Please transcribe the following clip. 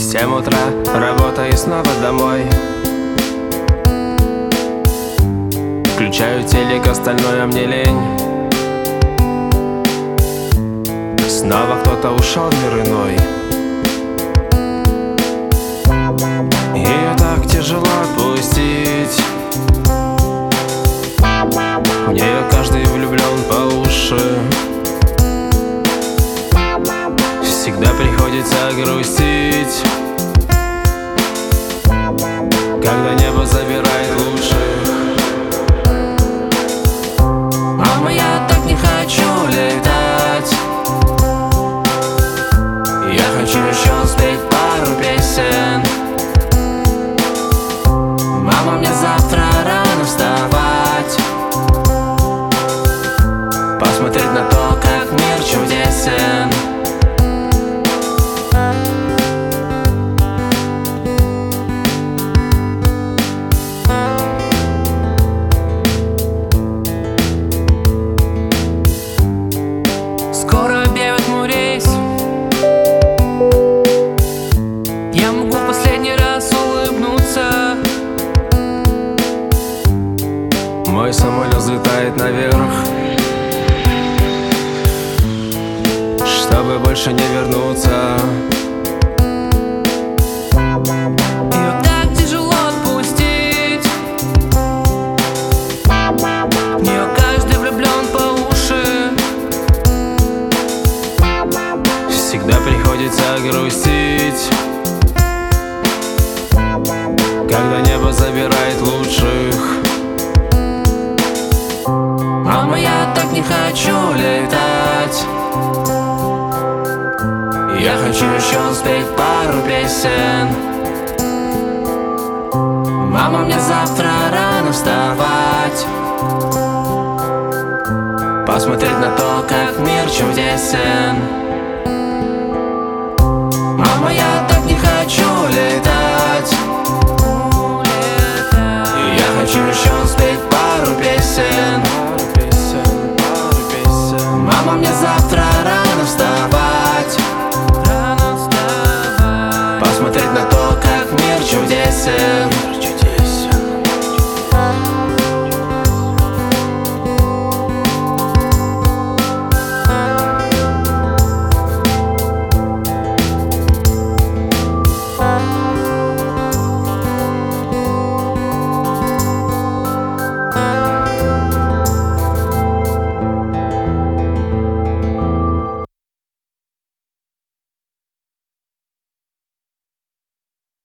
7 утра, работа и снова домой. Включаю телек, остальное мне лень. Снова кто-то ушел в мир иной. Ее так тяжело отпустить. В нее каждый влюблен по уши. Всегда приходится грустить, когда небо забирает лучших. Мама, я так не хочу летать. Я хочу еще спеть пару песен. Мама, мне завтра рано вставать, посмотреть на то, как мир чудесен. Скоро объявят мой рейс. Я могу в последний раз улыбнуться. Мой самолет взлетает наверх, чтобы больше не вернуться. Ее так тяжело отпустить. В нее каждый влюблен по уши. Всегда приходится грустить, когда небо забирает лучших. Мама, я так не хочу летать. Я хочу еще спеть пару песен. Мама, мне завтра рано вставать, посмотреть на то, как мир чудесен. Мама, я так не хочу летать. Я хочу еще спеть пару песен. Мама, мне завтра рано вставать, посмотреть на то, как мир чудесен.